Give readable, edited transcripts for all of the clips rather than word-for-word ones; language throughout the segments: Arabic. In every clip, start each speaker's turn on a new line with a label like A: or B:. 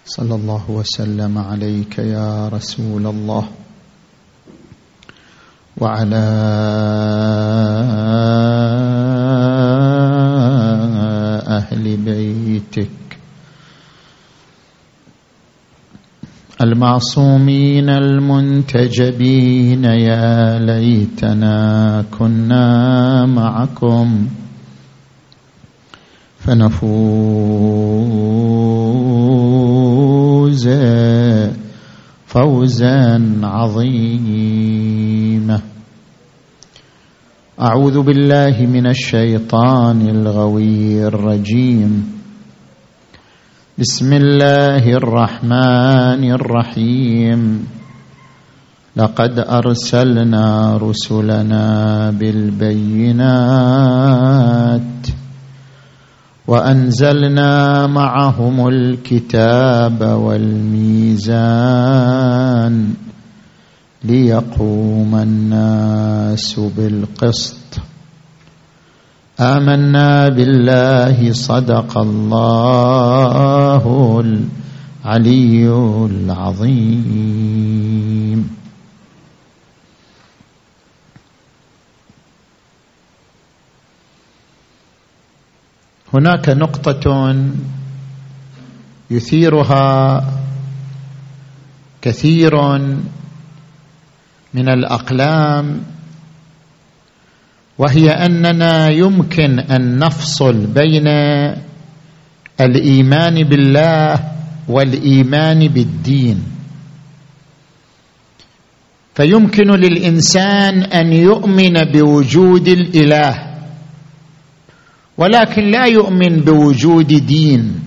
A: صلى الله وسلم عليك يا رسول الله وعلى أهل بيتك المعصومين المنتجبين. يا ليتنا كنا معكم فنفوز فوزا عظيما. أعوذ بالله من الشيطان الغوي الرجيم. بسم الله الرحمن الرحيم. لقد أرسلنا رسلنا بالبينات وأنزلنا معهم الكتاب والميزان ليقوم الناس بالقسط. آمنا بالله صدق الله العلي العظيم. هناك نقطة يثيرها كثير من الأقلام، وهي أننا يمكن أن نفصل بين الإيمان بالله والإيمان بالدين. فيمكن للإنسان أن يؤمن بوجود الإله ولكن لا يؤمن بوجود دين،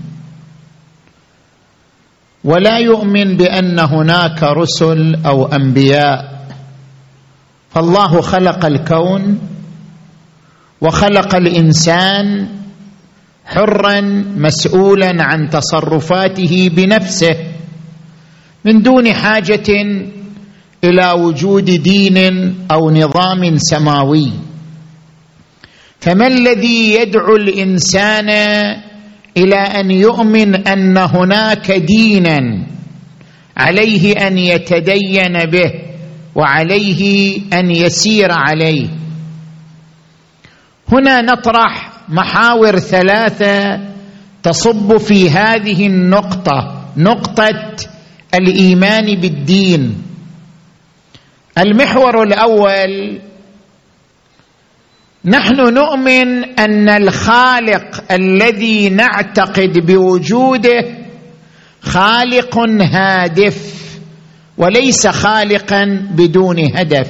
A: ولا يؤمن بأن هناك رسل أو أنبياء. فالله خلق الكون وخلق الإنسان حرا مسؤولا عن تصرفاته بنفسه من دون حاجة إلى وجود دين أو نظام سماوي. فما الذي يدعو الإنسان إلى أن يؤمن أن هناك دينا عليه أن يتدين به وعليه أن يسير عليه؟ هنا نطرح محاور ثلاثة تصب في هذه النقطة، نقطة الإيمان بالدين. المحور الأول: نحن نؤمن أن الخالق الذي نعتقد بوجوده خالق هادف وليس خالقا بدون هدف.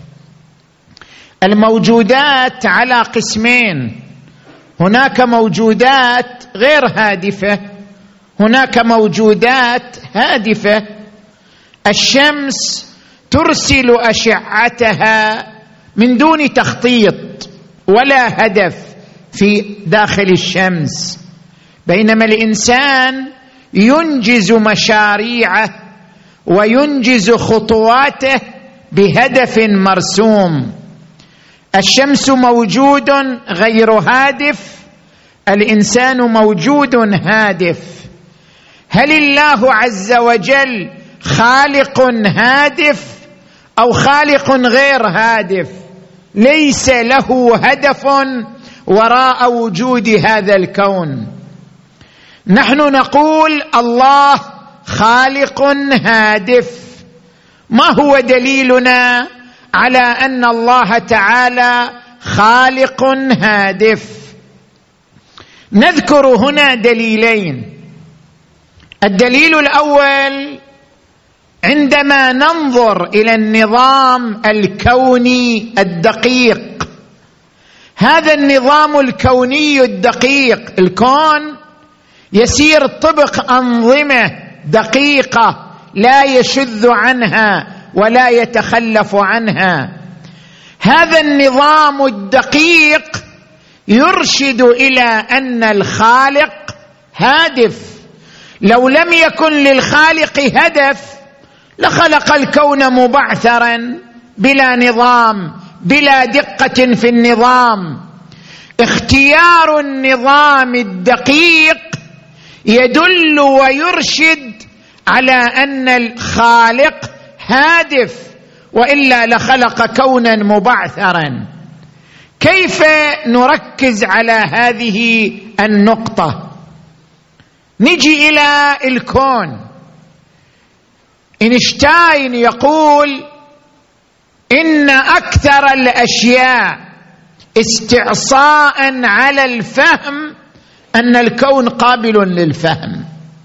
A: الموجودات على قسمين: هناك موجودات غير هادفة، هناك موجودات هادفة. الشمس ترسل أشعتها من دون تخطيط ولا هدف في داخل الشمس، بينما الإنسان ينجز مشاريعه وينجز خطواته بهدف مرسوم. الشمس موجود غير هادف، الإنسان موجود هادف. هل الله عز وجل خالق هادف أو خالق غير هادف؟ ليس له هدف وراء وجود هذا الكون. نحن نقول الله خالق هادف. ما هو دليلنا على أن الله تعالى خالق هادف؟ نذكر هنا دليلين. الدليل الأول: عندما ننظر إلى النظام الكوني الدقيق، هذا النظام الكوني الدقيق، الكون يسير طبق أنظمة دقيقة لا يشذ عنها ولا يتخلف عنها. هذا النظام الدقيق يرشد إلى أن الخالق هادف. لو لم يكن للخالق هدف لخلق الكون مبعثرا بلا نظام، بلا دقة في النظام. اختيار النظام الدقيق يدل ويرشد
B: على أن الخالق هادف، وإلا لخلق كونا مبعثرا. كيف نركز على هذه النقطة؟ نجي إلى الكون. إينشتاين يقول إن أكثر الأشياء استعصاء على الفهم أن الكون قابل للفهم.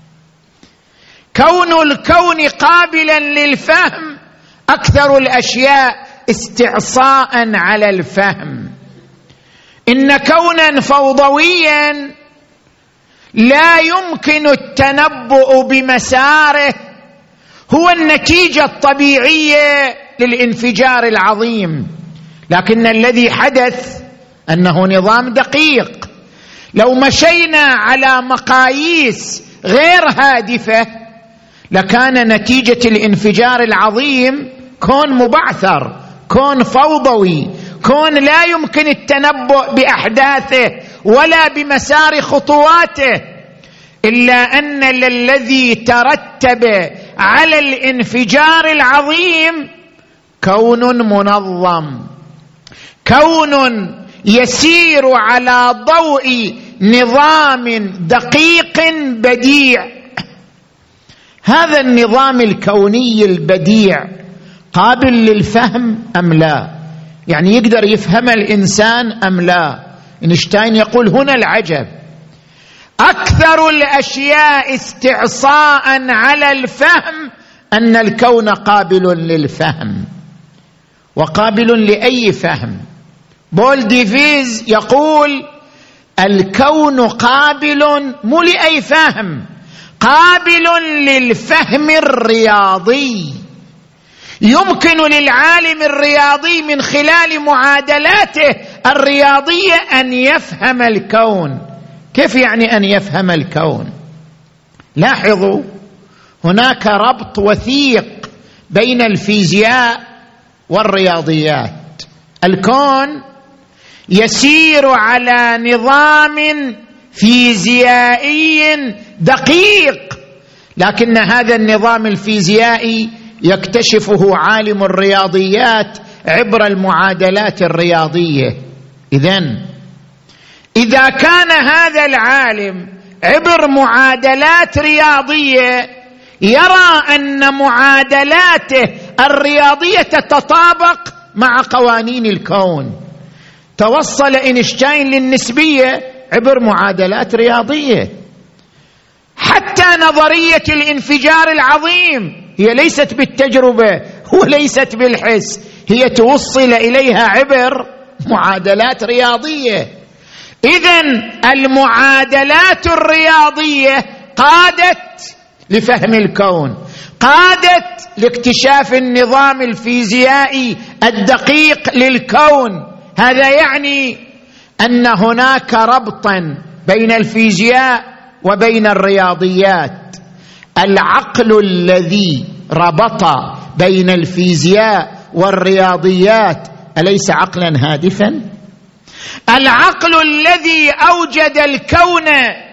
B: كون الكون قابلا للفهم أكثر الأشياء استعصاء على الفهم. إن كونا فوضويا لا يمكن التنبؤ بمساره هو النتيجة الطبيعية للانفجار العظيم، لكن الذي حدث أنه نظام دقيق. لو مشينا على مقاييس غير هادفة لكان نتيجة الانفجار العظيم كون مبعثر، كون فوضوي، كون لا يمكن التنبؤ بأحداثه ولا بمسار خطواته، إلا أن الذي ترتب على الانفجار العظيم كون منظم، كون يسير على ضوء نظام دقيق بديع. هذا النظام الكوني البديع قابل للفهم أم لا؟ يعني يقدر يفهم الإنسان أم لا؟ إينشتاين يقول هنا العجب، أكثر الأشياء استعصاء على الفهم أن الكون قابل للفهم. وقابل لأي فهم؟ بول ديفيز يقول الكون قابل مو لأي فهم، قابل للفهم الرياضي. يمكن للعالم الرياضي من خلال معادلاته الرياضية أن يفهم الكون. كيف يعني أن يفهم الكون؟ لاحظوا، هناك ربط وثيق بين الفيزياء والرياضيات. الكون يسير على نظام فيزيائي دقيق، لكن هذا النظام الفيزيائي يكتشفه عالم الرياضيات عبر المعادلات الرياضية. إذا كان هذا العالم عبر معادلات رياضية يرى أن معادلاته الرياضية تتطابق مع قوانين الكون، توصل إينشتاين للنسبية عبر معادلات رياضية. حتى نظرية الانفجار العظيم هي ليست بالتجربة وليست بالحس، هي توصل إليها عبر معادلات رياضية. إذن المعادلات الرياضية قادت لفهم الكون، قادت لاكتشاف النظام الفيزيائي الدقيق للكون. هذا يعني أن هناك ربطا بين الفيزياء وبين الرياضيات. العقل الذي ربط بين الفيزياء والرياضيات أليس عقلا هادفا؟ العقل الذي أوجد الكون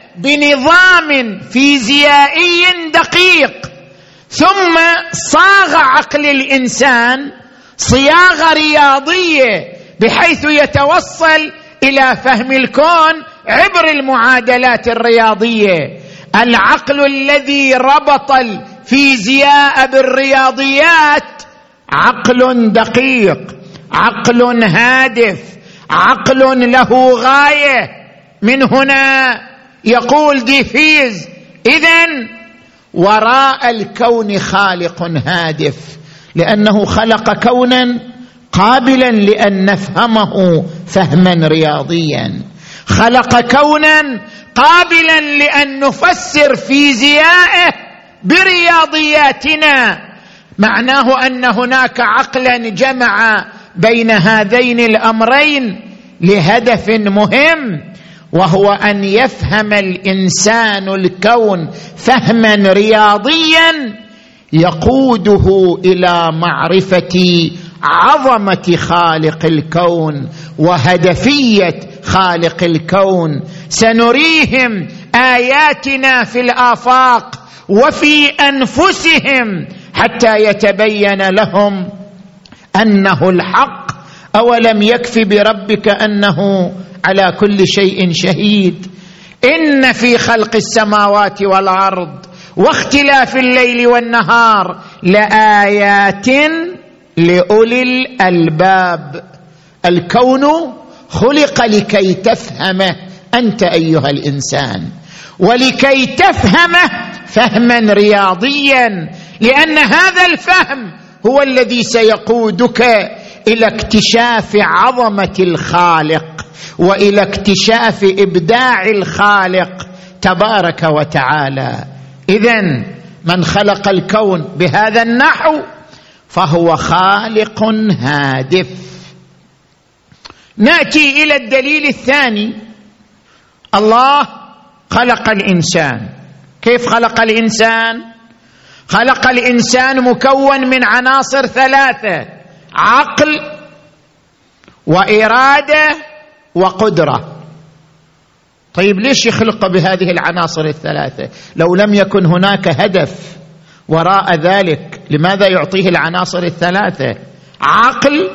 B: بنظام فيزيائي دقيق ثم صاغ عقل الإنسان صياغة رياضية بحيث يتوصل إلى فهم الكون عبر المعادلات الرياضية. العقل الذي ربط الفيزياء بالرياضيات عقل دقيق، عقل هادف، عقل له غاية. من هنا يقول ديفيز إذن وراء الكون خالق هادف، لأنه خلق كونا قابلا لأن نفهمه فهما رياضيا، خلق كونا قابلا لأن نفسر فيزياءه برياضياتنا. معناه أن هناك عقلا جمع بين هذين الأمرين لهدف مهم، وهو أن يفهم الإنسان الكون فهما رياضيا يقوده إلى معرفة عظمة خالق الكون وهدفية خالق الكون. سنريهم آياتنا في الآفاق وفي أنفسهم حتى يتبين لهم أنه الحق. أولم يكف بربك أنه على كل شيء شهيد. إن في خلق السماوات والأرض واختلاف الليل والنهار لآيات لأولي الألباب. الكون خلق لكي تفهمه أنت أيها الإنسان، ولكي تفهمه فهما رياضيا، لأن هذا الفهم هو الذي سيقودك إلى اكتشاف عظمة الخالق وإلى اكتشاف إبداع الخالق تبارك وتعالى. إذن من خلق الكون بهذا النحو فهو خالق هادف. نأتي إلى الدليل الثاني. الله خلق الإنسان. كيف خلق الإنسان؟ خلق الإنسان مكون من عناصر ثلاثة: عقل وإرادة وقدرة. طيب ليش يخلق بهذه العناصر الثلاثة؟ لو لم يكن هناك هدف وراء ذلك لماذا يعطيه العناصر الثلاثة؟ عقل،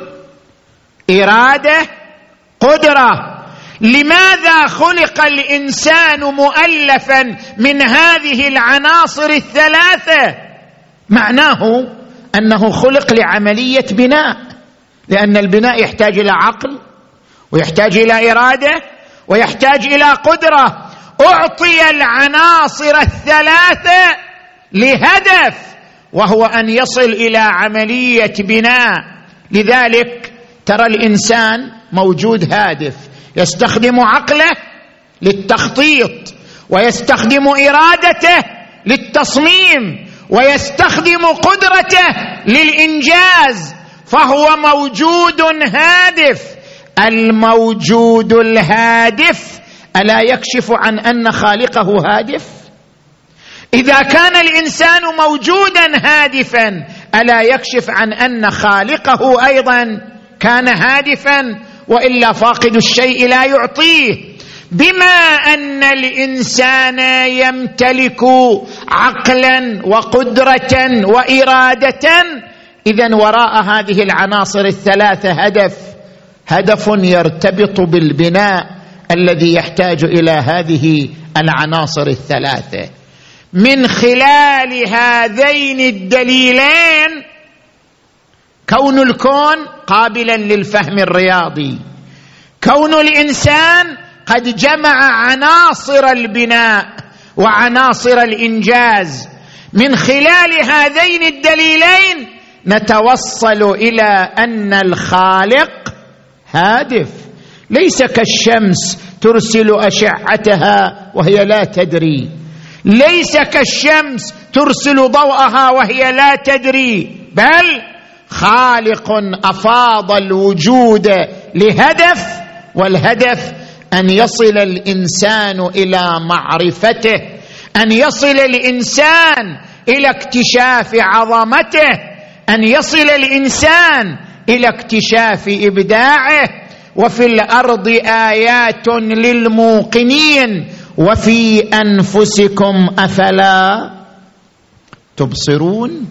B: إرادة، قدرة. لماذا خلق الإنسان مؤلفا من هذه العناصر الثلاثة؟ معناه أنه خلق لعملية بناء، لأن البناء يحتاج إلى عقل ويحتاج إلى إرادة ويحتاج إلى قدرة. أعطي العناصر الثلاثة لهدف، وهو أن يصل إلى عملية بناء. لذلك ترى الإنسان موجود هادف، يستخدم عقله للتخطيط، ويستخدم إرادته للتصميم، ويستخدم قدرته للإنجاز، فهو موجود هادف. الموجود الهادف ألا يكشف عن أن خالقه هادف؟ إذا كان الإنسان موجودا هادفا ألا يكشف عن أن خالقه أيضا كان هادفا؟ وإلا فاقد الشيء لا يعطيه. بما أن الإنسان يمتلك عقلا وقدرة وإرادة، إذن وراء هذه العناصر الثلاثة هدف يرتبط بالبناء الذي يحتاج إلى هذه العناصر الثلاثة. من خلال هذين الدليلين كون الكون قابلا للفهم الرياضي، كون الإنسان قد جمع عناصر البناء وعناصر الإنجاز. من خلال هذين الدليلين نتوصل إلى أن الخالق هادف، ليس كالشمس ترسل أشعتها وهي لا تدري، ليس كالشمس ترسل ضوءها وهي لا تدري، بل خالق أفاض الوجود لهدف، والهدف أن يصل الإنسان إلى معرفته، أن يصل الإنسان إلى اكتشاف عظمته، أن يصل الإنسان إلى اكتشاف إبداعه. وفي الأرض آيات للموقنين وفي أنفسكم أفلا تبصرون.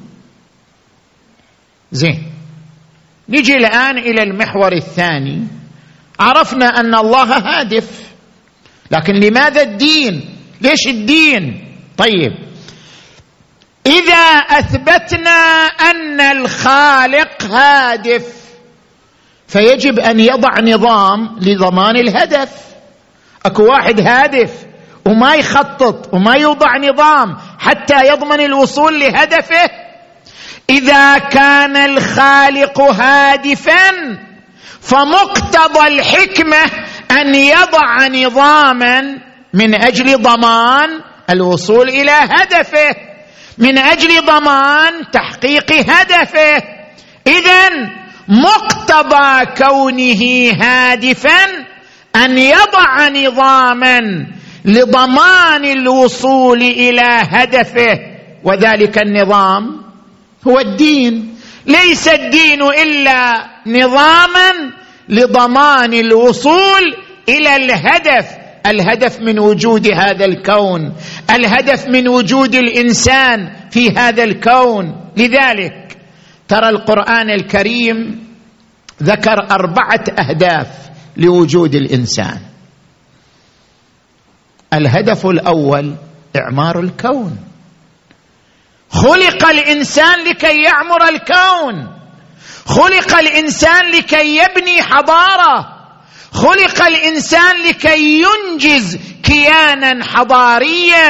B: زين، نجي الآن إلى المحور الثاني. عرفنا أن الله هادف، لكن لماذا الدين؟ ليش الدين؟ طيب، إذا أثبتنا أن الخالق هادف فيجب أن يضع نظام لضمان الهدف. أكو واحد هادف وما يخطط وما يوضع نظام حتى يضمن الوصول لهدفه. إذا كان الخالق هادفا فمقتضى الحكمة أن يضع نظاما من أجل ضمان الوصول إلى هدفه، من أجل ضمان تحقيق هدفه. إذن مقتضى كونه هادفا أن يضع نظاما لضمان الوصول إلى هدفه، وذلك النظام هو الدين. ليس الدين إلا نظاما لضمان الوصول إلى الهدف الهدف من وجود هذا الكون، الهدف من وجود الإنسان في هذا الكون. لذلك ترى القرآن الكريم ذكر 4 أهداف لوجود الإنسان. الهدف الأول إعمار الكون. خلق الإنسان لكي يعمر الكون، خلق الإنسان لكي يبني حضارة، خلق الإنسان لكي ينجز كيانا حضاريا.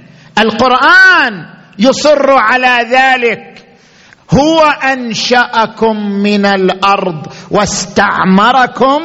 B: القرآن يصر على ذلك. هو أنشأكم من الأرض واستعمركم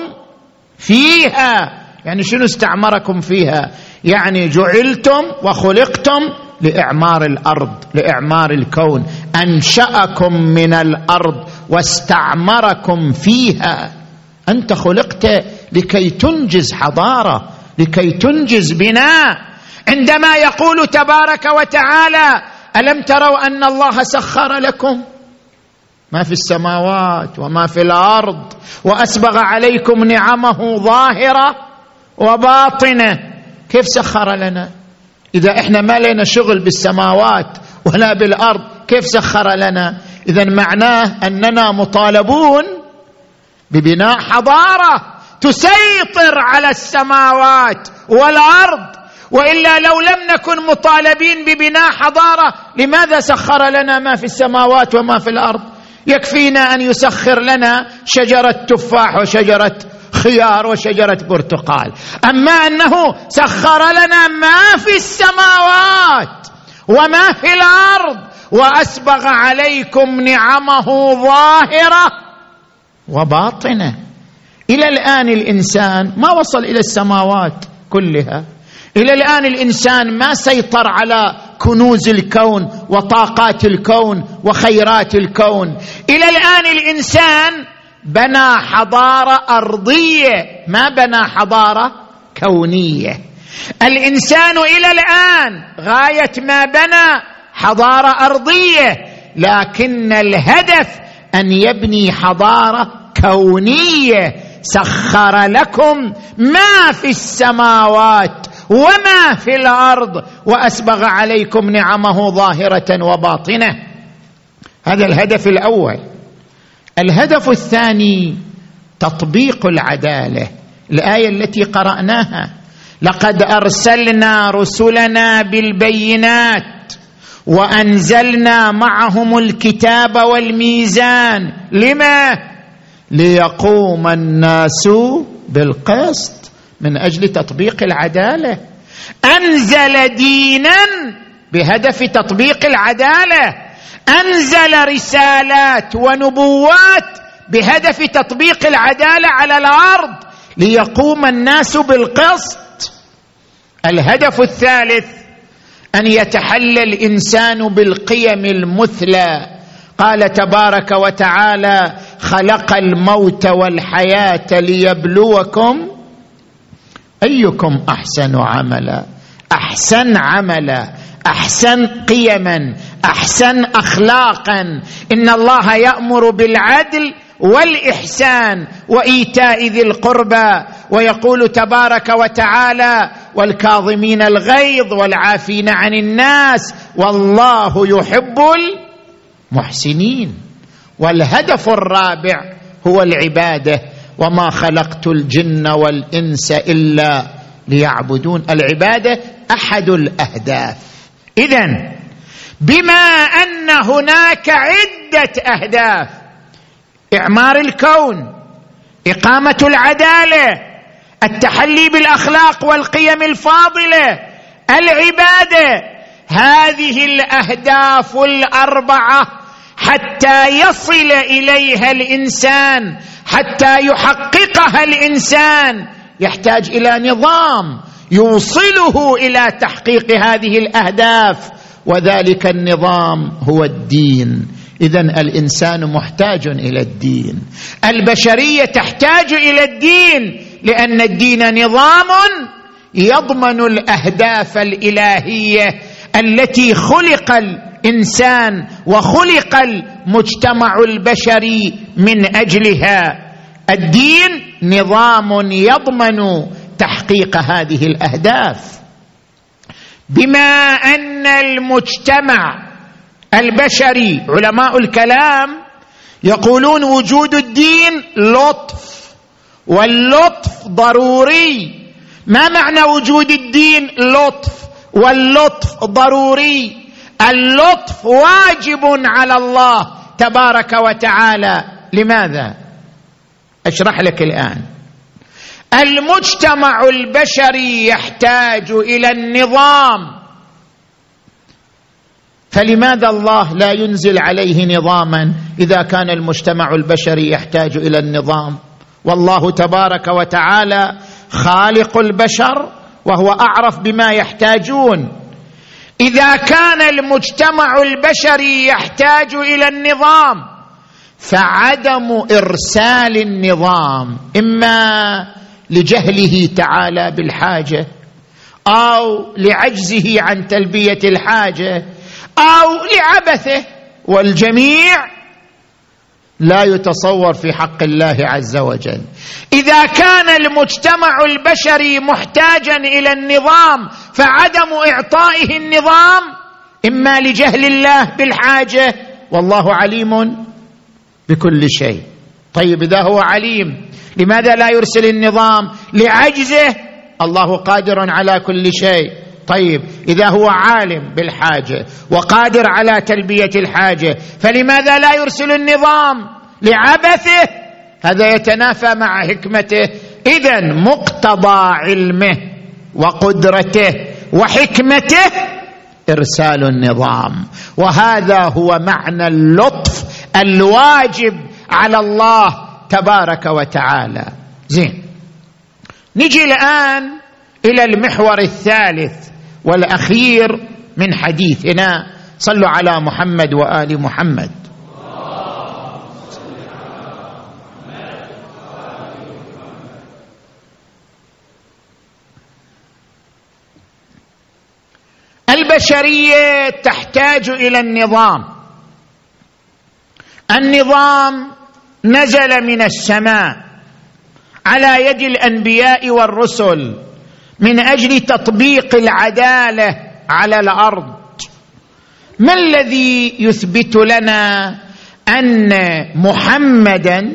B: فيها. يعني شنو استعمركم فيها؟ يعني جعلتم وخلقتم لإعمار الأرض، لإعمار الكون. أنشأكم من الأرض واستعمركم فيها. أنت خلقت لكي تنجز حضارة، لكي تنجز بناء. عندما يقول تبارك وتعالى: ألم تروا أن الله سخر لكم ما في السماوات وما في الأرض وأسبغ عليكم نعمه ظاهرة وباطنة. كيف سخر لنا؟ إذا إحنا ما لنا شغل بالسماوات ولا بالأرض كيف سخر لنا؟ إذن معناه أننا مطالبون ببناء حضارة تسيطر على السماوات والأرض، وإلا لو لم نكن مطالبين ببناء حضارة لماذا سخر لنا ما في السماوات وما في الأرض؟ يكفينا أن يسخر لنا شجرة تفاح وشجرة خيار وشجرة برتقال. أما أنه سخر لنا ما في السماوات وما في الأرض وأسبغ عليكم نعمه ظاهرة وباطنة. إلى الآن الإنسان ما وصل إلى السماوات كلها، إلى الآن الإنسان ما سيطر على كنوز الكون وطاقات الكون وخيرات الكون. إلى الآن الإنسان بنى حضارة أرضية، ما بنى حضارة كونية. الإنسان إلى الآن غاية ما بنى حضارة أرضية، لكن الهدف أن يبني حضارة كونية. سخر لكم ما في السماوات وما في الأرض وأسبغ عليكم نعمه ظاهرة وباطنة. هذا الهدف الأول. الهدف الثاني تطبيق العدالة. الآية التي قرأناها: لقد أرسلنا رسلنا بالبينات وأنزلنا معهم الكتاب والميزان. لما؟ ليقوم الناس بالقسط، من أجل تطبيق العدالة. أنزل دينا بهدف تطبيق العدالة، أنزل رسالات ونبوات بهدف تطبيق العدالة على الأرض ليقوم الناس بالقسط. الهدف الثالث أن يتحلى الإنسان بالقيم المثلى. قال تبارك وتعالى: خلق الموت والحياة ليبلوكم أيكم أحسن عملا. أحسن عملا، أحسن قيما، أحسن أخلاقا. إن الله يأمر بالعدل والإحسان وإيتاء ذي القربى، ويقول تبارك وتعالى: والكاظمين الغيظ والعافين عن الناس والله يحب المحسنين. والهدف الرابع هو العبادة: وما خلقت الجن والإنس إلا ليعبدون. العبادة أحد الأهداف. إذن بما أن هناك عدة أهداف: إعمار الكون، إقامة العدالة، التحلي بالأخلاق والقيم الفاضلة، العبادة، هذه الأهداف الأربعة حتى يصل إليها الإنسان، حتى يحققها الإنسان، يحتاج إلى نظام يوصله إلى تحقيق هذه الأهداف، وذلك النظام هو الدين. إذن الإنسان محتاج إلى الدين، البشرية تحتاج إلى الدين، لأن الدين نظام يضمن الأهداف الإلهية التي خلق الإنسان وخلق المجتمع البشري من أجلها. الدين نظام يضمن تحقيق تحقيق هذه الأهداف. بما أن المجتمع البشري، علماء الكلام يقولون وجود الدين لطف، واللطف ضروري. ما معنى وجود الدين لطف واللطف ضروري؟ اللطف واجب على الله تبارك وتعالى. لماذا؟ أشرح لك الآن. المجتمع البشري يحتاج إلى النظام، فلماذا الله لا ينزل عليه نظاما إذا كان المجتمع البشري يحتاج إلى النظام؟ والله تبارك وتعالى خالق البشر وهو أعرف بما يحتاجون. إذا كان المجتمع البشري يحتاج إلى النظام، فعدم إرسال النظام إما لجهله تعالى بالحاجة أو لعجزه عن تلبية الحاجة أو لعبثه، والجميع لا يتصور في حق الله عز وجل. إذا كان المجتمع البشري محتاجا إلى النظام، فعدم إعطائه النظام إما لجهل الله بالحاجة، والله عليم بكل شيء. طيب إذا هو عليم لماذا لا يرسل النظام؟ لعجزه، الله قادر على كل شيء. طيب إذا هو عالم بالحاجة وقادر على تلبية الحاجة، فلماذا لا يرسل النظام؟ لعبثه. هذا يتنافى مع حكمته. إذن مقتضى علمه وقدرته وحكمته إرسال النظام، وهذا هو معنى اللطف الواجب على الله تبارك وتعالى. زين، نجي الآن إلى المحور الثالث والأخير من حديثنا. صلوا على محمد وآل محمد. البشرية تحتاج إلى النظام. النظام نزل من السماء على يد الأنبياء والرسل من أجل تطبيق العدالة على الأرض. ما الذي يثبت لنا أن محمداً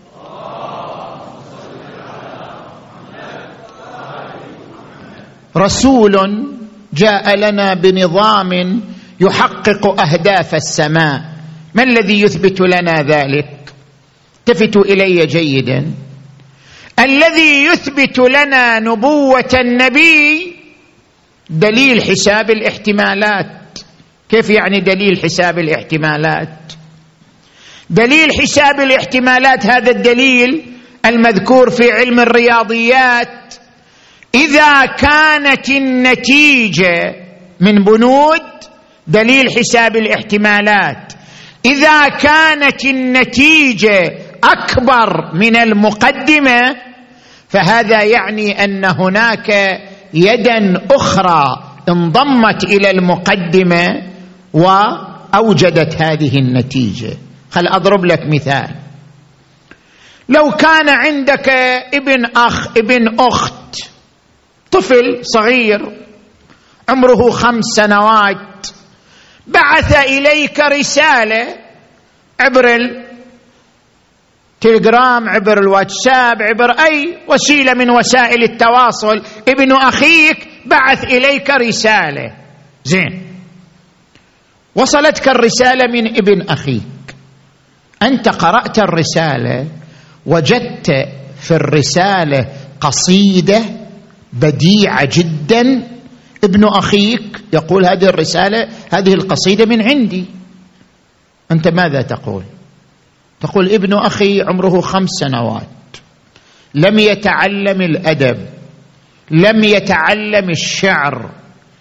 B: رسول جاء لنا بنظام يحقق أهداف السماء؟ ما الذي يثبت لنا ذلك؟ التفتوا إلي جيداً. الذي يثبت لنا نبوة النبي دليل حساب الاحتمالات. كيف يعني دليل حساب الاحتمالات؟ دليل حساب الاحتمالات هذا الدليل المذكور في علم الرياضيات. إذا كانت النتيجة من بنود دليل حساب الاحتمالات، إذا كانت النتيجة أكبر من المقدمة، فهذا يعني أن هناك يدا أخرى انضمت إلى المقدمة وأوجدت هذه النتيجة. خل أضرب لك مثال. لو كان عندك ابن أخ ابن أخت، طفل صغير عمره 5 سنوات، بعث إليك رسالة عبر التليجرام، عبر الواتساب، عبر أي وسيلة من وسائل التواصل، ابن أخيك بعث إليك رسالة. زين، وصلتك الرسالة من ابن أخيك، أنت قرأت الرسالة، وجدت في الرسالة قصيدة بديعة جدا. ابن أخيك يقول هذه الرسالة، هذه القصيدة من عندي. أنت ماذا تقول؟ تقول ابن أخي عمره 5 سنوات، لم يتعلم الأدب، لم يتعلم الشعر،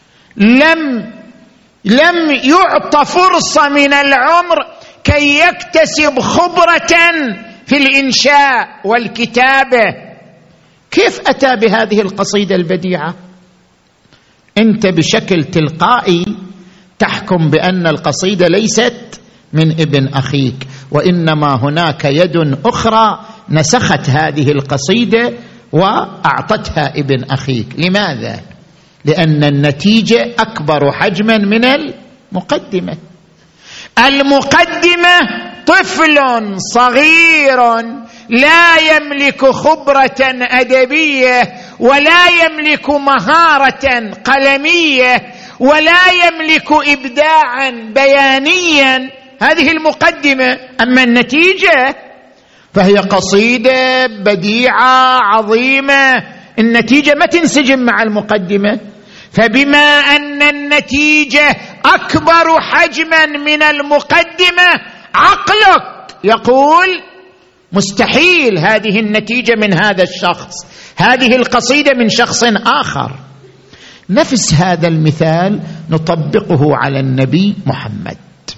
B: لم يعطى فرصة من العمر كي يكتسب خبرة في الإنشاء والكتابة. كيف أتى بهذه القصيدة البديعة؟ أنت بشكل تلقائي تحكم بأن القصيدة ليست من ابن أخيك، وإنما هناك يد أخرى نسخت هذه القصيدة وأعطتها ابن أخيك. لماذا؟ لأن النتيجة أكبر حجما من المقدمة. المقدمة طفل صغير لا يملك خبرة أدبية ولا يملك مهارة قلمية ولا يملك إبداعا بيانيا، هذه المقدمة. أما النتيجة فهي قصيدة بديعة عظيمة، النتيجة ما تنسجم مع المقدمة. فبما أن النتيجة أكبر حجما من المقدمة، عقلك يقول مستحيل هذه النتيجة من هذا الشخص، هذه القصيدة من شخص آخر. نفس هذا المثال نطبقه على النبي محمد.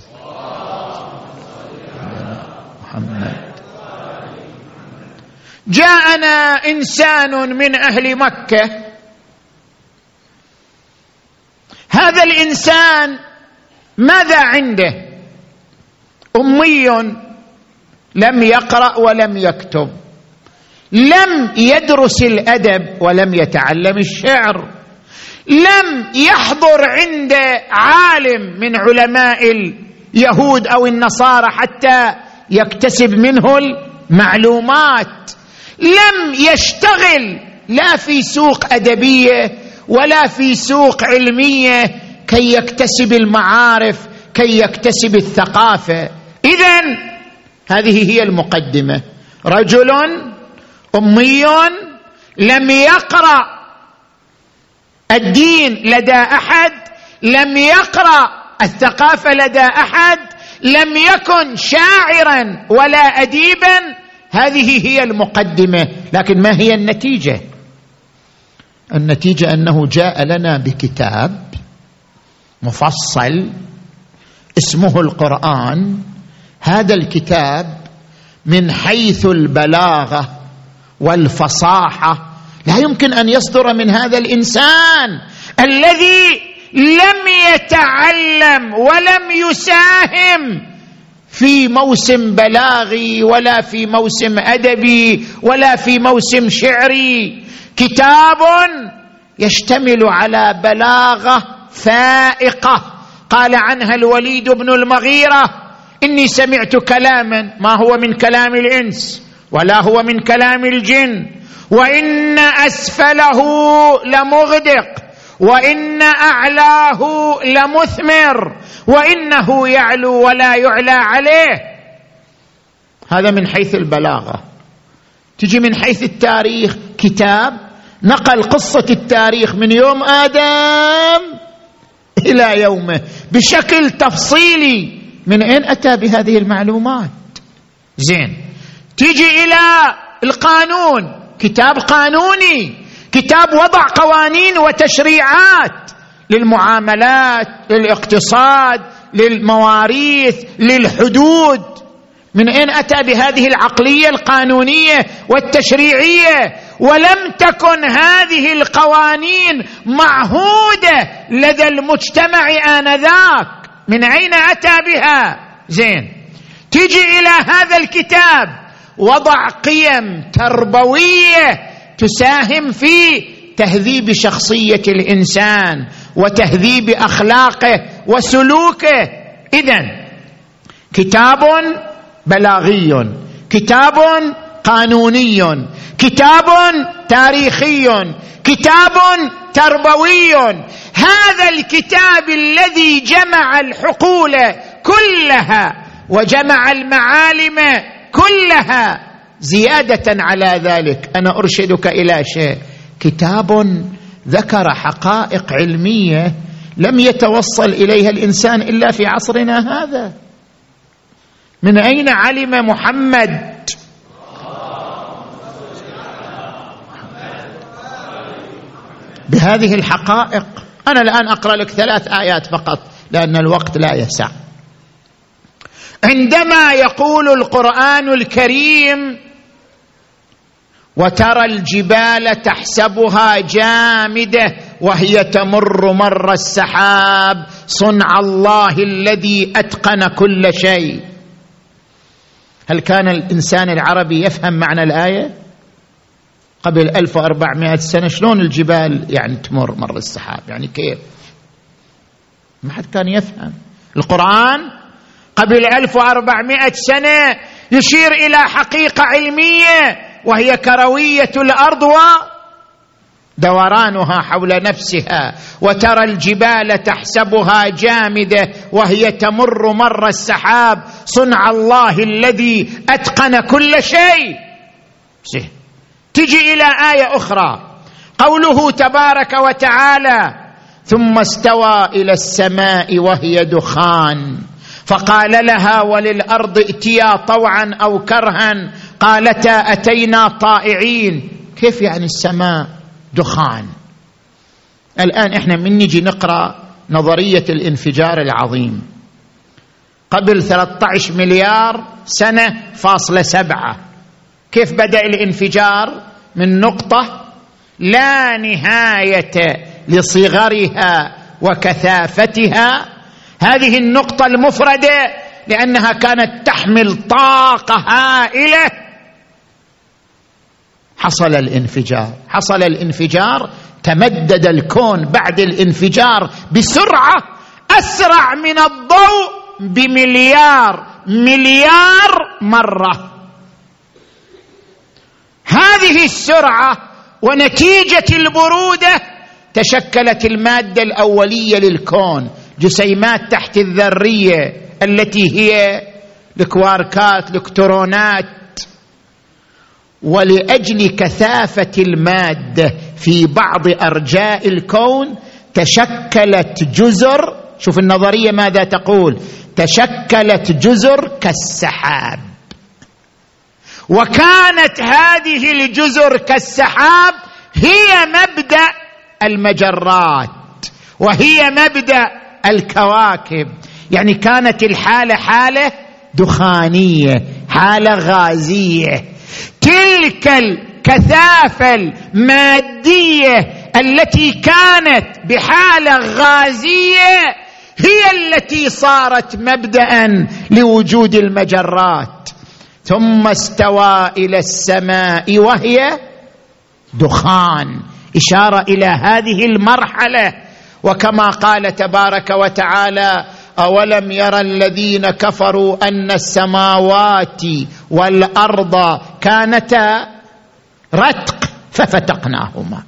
B: جاءنا إنسان من أهل مكة، هذا الإنسان ماذا عنده؟ أمي لم يقرأ ولم يكتب، لم يدرس الأدب ولم يتعلم الشعر، لم يحضر عند عالم من علماء اليهود أو النصارى حتى يكتسب منه المعلومات، لم يشتغل لا في سوق أدبية ولا في سوق علمية كي يكتسب المعارف، كي يكتسب الثقافة. إذن هذه هي المقدمة: رجل أمي لم يقرأ الدين لدى أحد، لم يقرأ الثقافة لدى أحد، لم يكن شاعرا ولا أديبا. هذه هي المقدمة. لكن ما هي النتيجة؟ النتيجة أنه جاء لنا بكتاب مفصل اسمه القرآن. هذا الكتاب من حيث البلاغة والفصاحة لا يمكن أن يصدر من هذا الإنسان الذي لم يتعلم ولم يساهم في موسم بلاغي ولا في موسم أدبي ولا في موسم شعري. كتاب يشتمل على بلاغة فائقة قال عنها الوليد بن المغيرة: إني سمعت كلاما ما هو من كلام الإنس ولا هو من كلام الجن، وإن أسفله لمغدق وإن أعلاه لمثمر وإنه يعلو ولا يعلى عليه. هذا من حيث البلاغة. تجي من حيث التاريخ، كتاب نقل قصة التاريخ من يوم آدم إلى يومه بشكل تفصيلي. من أين أتى بهذه المعلومات؟ زين، تيجي إلى القانون، كتاب قانوني، كتاب وضع قوانين وتشريعات للمعاملات، للاقتصاد، للمواريث، للحدود. من أين أتى بهذه العقلية القانونية والتشريعية؟ ولم تكن هذه القوانين معهودة لدى المجتمع آنذاك. من أين أتى بها؟ زين، تيجي إلى هذا الكتاب وضع قيم تربوية تساهم في تهذيب شخصية الإنسان وتهذيب أخلاقه وسلوكه. إذن كتاب بلاغي، كتاب قانوني، كتاب تاريخي، كتاب تربوي. هذا الكتاب الذي جمع الحقول كلها وجمع المعالم كلها. زيادة على ذلك أنا أرشدك إلى شيء: كتاب ذكر حقائق علمية لم يتوصل إليها الإنسان إلا في عصرنا هذا. من أين علم محمد بهذه الحقائق؟ أنا الآن أقرأ لك 3 آيات فقط لأن الوقت لا يسع. عندما يقول القرآن الكريم: وترى الجبال تحسبها جامدة وهي تمر مر السحاب صنع الله الذي أتقن كل شيء. هل كان الإنسان العربي يفهم معنى الآية؟ قبل 1400 سنة شلون الجبال يعني تمر مر السحاب؟ يعني كيف؟ ما حد كان يفهم. القرآن قبل 1400 سنة يشير إلى حقيقة علمية، وهي كروية الأرض ودورانها حول نفسها، وترى الجبال تحسبها جامدة وهي تمر مر السحاب، صنع الله الذي أتقن كل شيء. تجي إلى آية أخرى، قوله تبارك وتعالى: ثم استوى إلى السماء وهي دخان فقال لها وللأرض ائتيا طوعا أو كرها قالتا أتينا طائعين. كيف يعني السماء دخان؟ الآن إحنا من نجي نقرأ نظرية الانفجار العظيم قبل 13 مليار سنة فاصلة 7، كيف بدأ الانفجار؟ من نقطة لا نهاية لصغرها وكثافتها، هذه النقطة المفردة لأنها كانت تحمل طاقة هائلة. حصل الانفجار، تمدد الكون بعد الانفجار بسرعة أسرع من الضوء بمليار مرة. هذه السرعة ونتيجة البرودة تشكلت المادة الأولية للكون، جسيمات تحت الذرية التي هي الكواركات، الإلكترونات. ولأجل كثافة المادة في بعض أرجاء الكون تشكلت جزر، شوف النظرية ماذا تقول، تشكلت جزر كالسحاب. وكانت هذه الجزر كالسحاب هي مبدأ المجرات وهي مبدأ الكواكب. يعني كانت الحالة حالة دخانية، حالة غازية. تلك الكثافة المادية التي كانت بحالة غازية هي التي صارت مبدأ لوجود المجرات. ثم استوى إلى السماء وهي دخان، إشارة إلى هذه المرحلة. وكما قال تبارك وتعالى: أولم يرى الذين كفروا أن السماوات والأرض كانتا رتق ففتقناهما.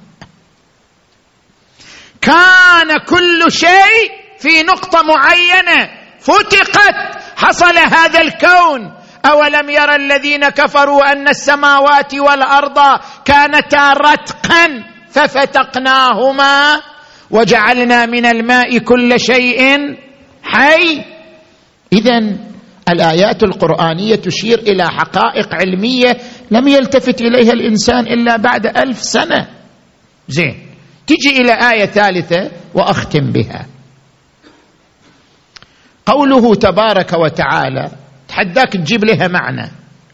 B: كان كل شيء في نقطة معينة فتقت، حصل هذا الكون. أولم يرى الذين كفروا أن السماوات والأرض كانتا رتقا ففتقناهما وجعلنا من الماء كل شيء حي. إذن الآيات القرآنية تشير إلى حقائق علمية لم يلتفت إليها الإنسان إلا بعد 1000 سنة. زين، تجي إلى آية ثالثة وأختم بها، قوله تبارك وتعالى، تحداك تجيب لها معنى: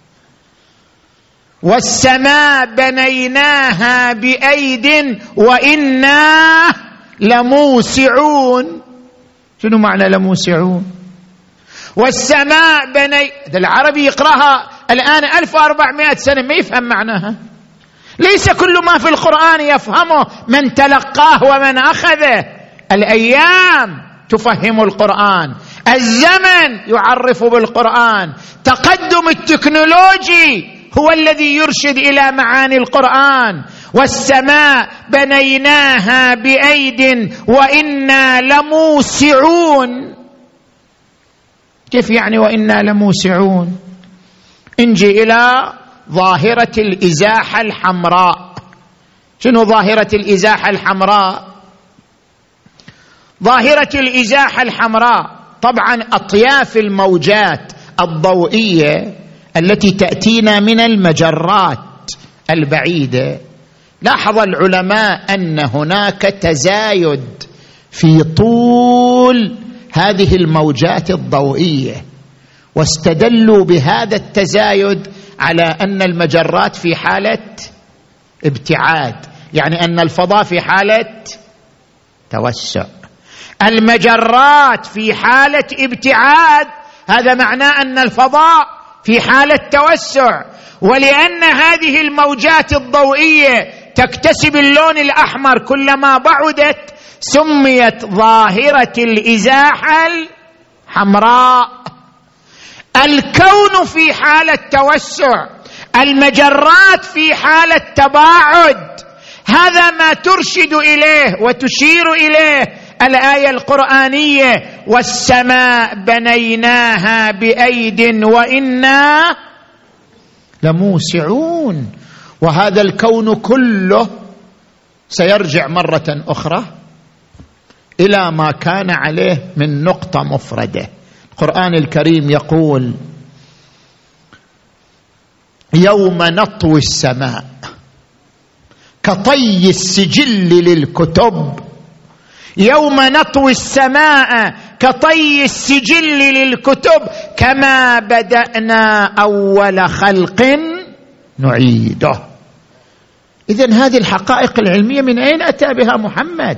B: والسماء بنيناها بأيد وإنا لموسعون. شنو معنى لموسعون؟ والسماء العربي يقرأها الآن 1400 سنة ما يفهم معناها. ليس كل ما في القرآن يفهمه من تلقاه ومن أخذه. الأيام تفهم القرآن، الزمن يعرف بالقرآن، تقدم التكنولوجي هو الذي يرشد إلى معاني القرآن. والسماء بنيناها بأيد وإنا لموسعون. كيف يعني وإنا لموسعون؟ انجي إلى ظاهرة الإزاحة الحمراء. شنو ظاهرة الإزاحة الحمراء؟ ظاهرة الإزاحة الحمراء طبعا أطياف الموجات الضوئية التي تأتينا من المجرات البعيدة. لاحظ العلماء أن هناك تزايد في طول هذه الموجات الضوئية، واستدلوا بهذا التزايد على أن المجرات في حالة ابتعاد، يعني أن الفضاء في حالة توسع. المجرات في حالة ابتعاد، هذا معناه أن الفضاء في حالة توسع. ولأن هذه الموجات الضوئية تكتسب اللون الأحمر كلما بعدت سميت ظاهرة الإزاحة الحمراء. الكون في حالة توسع، المجرات في حالة تباعد، هذا ما ترشد إليه وتشير إليه الآية القرآنية: والسماء بنيناها بأيد وإنا لموسعون. وهذا الكون كله سيرجع مرة أخرى إلى ما كان عليه من نقطة مفردة. القرآن الكريم يقول: يوم نطوي السماء كطي السجل للكتب. يوم نطوي السماء كطي السجل للكتب كما بدأنا أول خلق نعيده. إذن هذه الحقائق العلمية من أين أتى بها محمد؟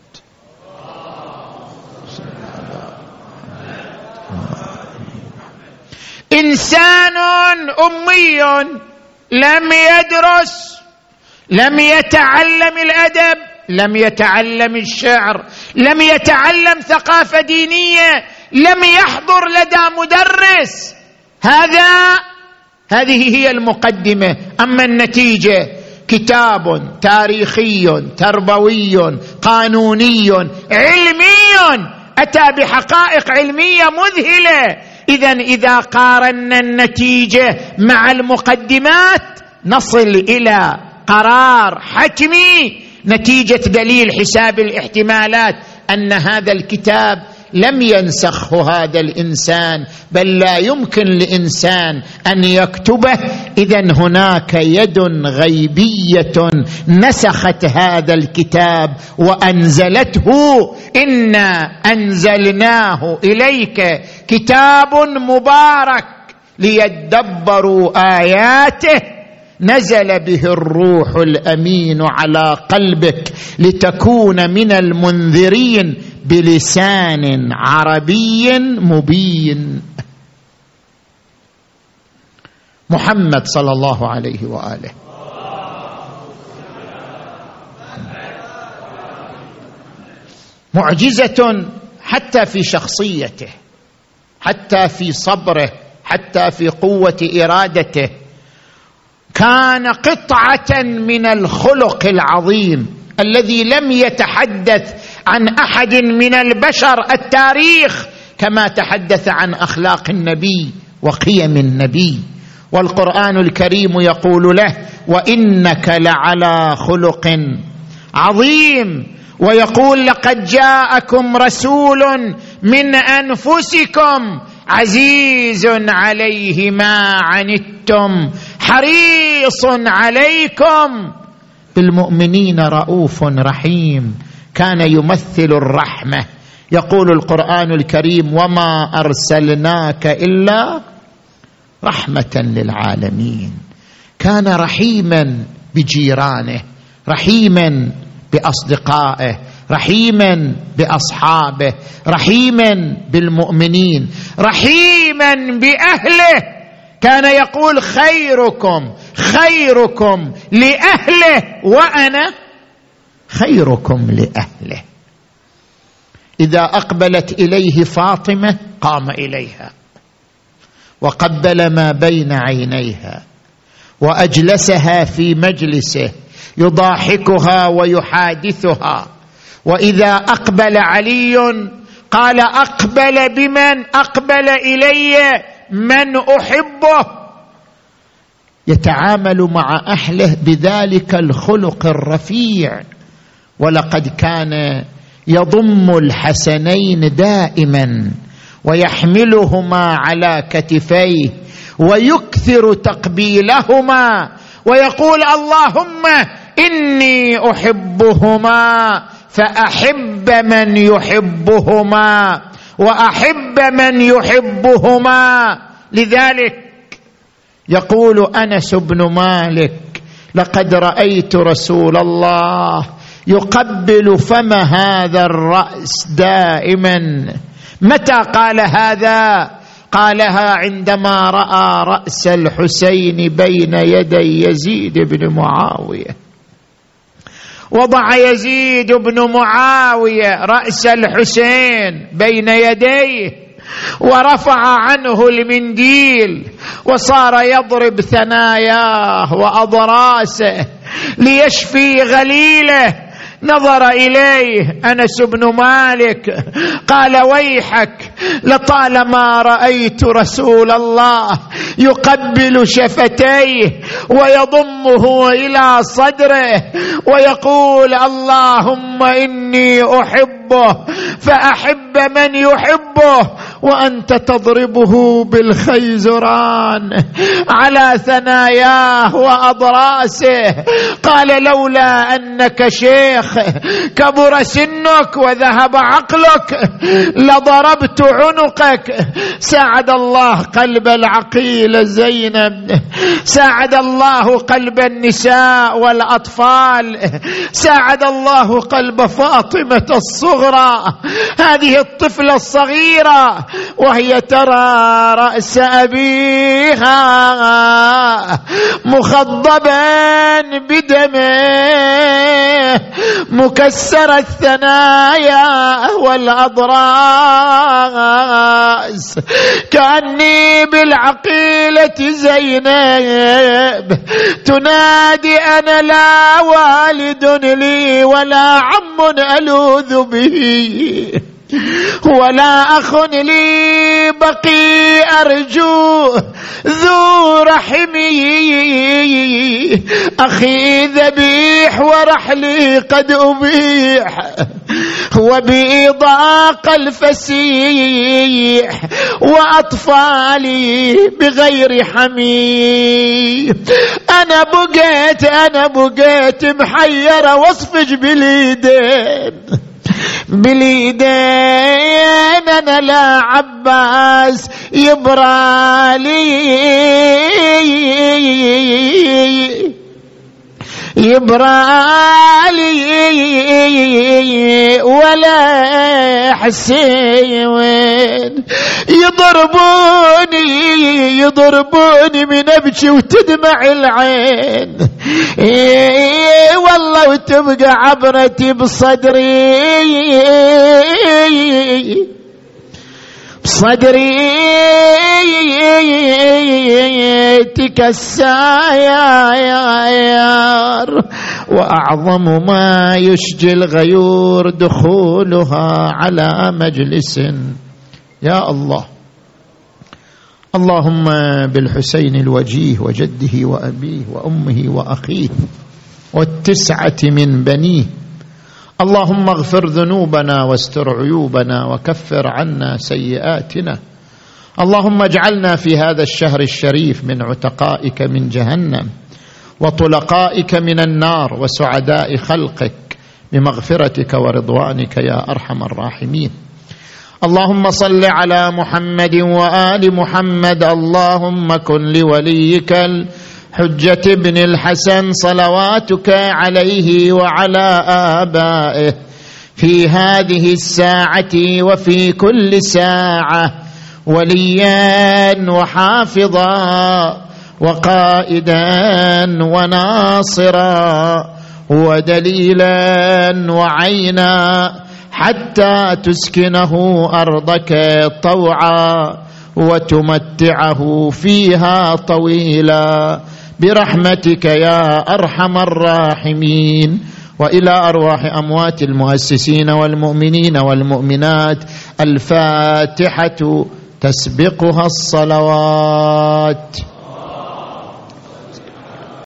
B: إنسان أمي لم يدرس، لم يتعلم الأدب، لم يتعلم الشعر، لم يتعلم ثقافة دينية، لم يحضر لدى مدرس. هذه هي المقدمة. أما النتيجة كتاب تاريخي تربوي قانوني علمي أتى بحقائق علمية مذهلة. إذن إذا قارنا النتيجة مع المقدمات نصل إلى قرار حتمي، نتيجة دليل حساب الاحتمالات، أن هذا الكتاب لم ينسخه هذا الإنسان، بل لا يمكن لإنسان أن يكتبه. إذن هناك يد غيبية نسخت هذا الكتاب وأنزلته. إنا أنزلناه إليك كتاب مبارك ليدبروا آياته نزل به الروح الأمين على قلبك لتكون من المنذرين بلسان عربي مبين. محمد صلى الله عليه وآله معجزة حتى في شخصيته، حتى في صبره، حتى في قوة إرادته. كان قطعة من الخلق العظيم الذي لم يتحدث عن أحد من البشر التاريخ كما تحدث عن أخلاق النبي وقيم النبي. والقرآن الكريم يقول له: وإنك لعلى خلق عظيم. ويقول: لقد جاءكم رسول من أنفسكم عزيز عليه ما عنتم حريص عليكم بالمؤمنين رؤوف رحيم. كان يمثل الرحمة. يقول القرآن الكريم: وما أرسلناك إلا رحمة للعالمين. كان رحيما بجيرانه، رحيما بأصدقائه، رحيما بأصحابه، رحيما بالمؤمنين، رحيما بأهله. كان يقول: خيركم خيركم لأهله وأنا خيركم لأهله. إذا أقبلت إليه فاطمة قام إليها وقبل ما بين عينيها وأجلسها في مجلسه يضاحكها ويحادثها. وإذا أقبل علي قال: أقبل بمن؟ أقبل إلي من أحبه. يتعامل مع أهله بذلك الخلق الرفيع. ولقد كان يضم الحسنين دائما ويحملهما على كتفيه ويكثر تقبيلهما ويقول: اللهم إني أحبهما فأحب من يحبهما وأحب من يحبهما. لذلك يقول أنس بن مالك: لقد رأيت رسول الله يقبل فم هذا الرأس دائما. متى قال هذا؟ قالها عندما رأى رأس الحسين بين يدي يزيد بن معاوية. وضع يزيد بن معاوية رأس الحسين بين يديه ورفع عنه المنديل وصار يضرب ثناياه وأضراسه ليشفي غليله. نظر إليه أنس بن مالك قال: ويحك، لطالما رأيت رسول الله يقبل شفتيه ويضمه إلى صدره ويقول: اللهم إني أحبه فأحب من يحبه، وأنت تضربه بالخيزران على ثناياه وأضراسه. قال: لولا أنك شيخ كبر سنك وذهب عقلك لضربت عنقك. ساعد الله قلب العقيل زينب، ساعد الله قلب النساء والأطفال، ساعد الله قلب فاطمة الصغرى، هذه الطفلة الصغيرة وهي ترى رأس أبيها مخضبا بدمه مكسر الثنايا والأضراس. كأني بالعقيلة زينب تنادي: أنا لا والد لي ولا عم ألوذ به ولا أخ لي بقي أرجوه ذو رحمي. أخي ذبيح ورحلي قد أبيح وبي ضاق الفسيح وأطفالي بغير حمي. أنا بقيت محيرة واصفج باليدين أنا لا عباس يبرالي ولا حسين. يضربوني من أبكي وتدمع العين. والله وتبقى عبرتي بصدري تكساير. وأعظم ما يشجي الغيور دخولها على مجلس. يا الله، اللهم بالحسين الوجيه وجده وأبيه وأمه وأخيه والتسعة من بنيه، اللهم اغفر ذنوبنا واستر عيوبنا وكفر عنا سيئاتنا. اللهم اجعلنا في هذا الشهر الشريف من عتقائك من جهنم وطلقائك من النار وسعداء خلقك بمغفرتك ورضوانك يا أرحم الراحمين. اللهم صل على محمد وآل محمد. اللهم كن لوليك الحجة بن الحسن صلواتك عليه وعلى آبائه في هذه الساعة وفي كل ساعة وليا وحافظا وقائدا وناصرا ودليلا وعينا، حتى تسكنه أرضك طوعا وتمتعه فيها طويلا برحمتك يا أرحم الراحمين. وإلى أرواح أموات المؤسسين والمؤمنين والمؤمنات الفاتحة تسبقها الصلوات.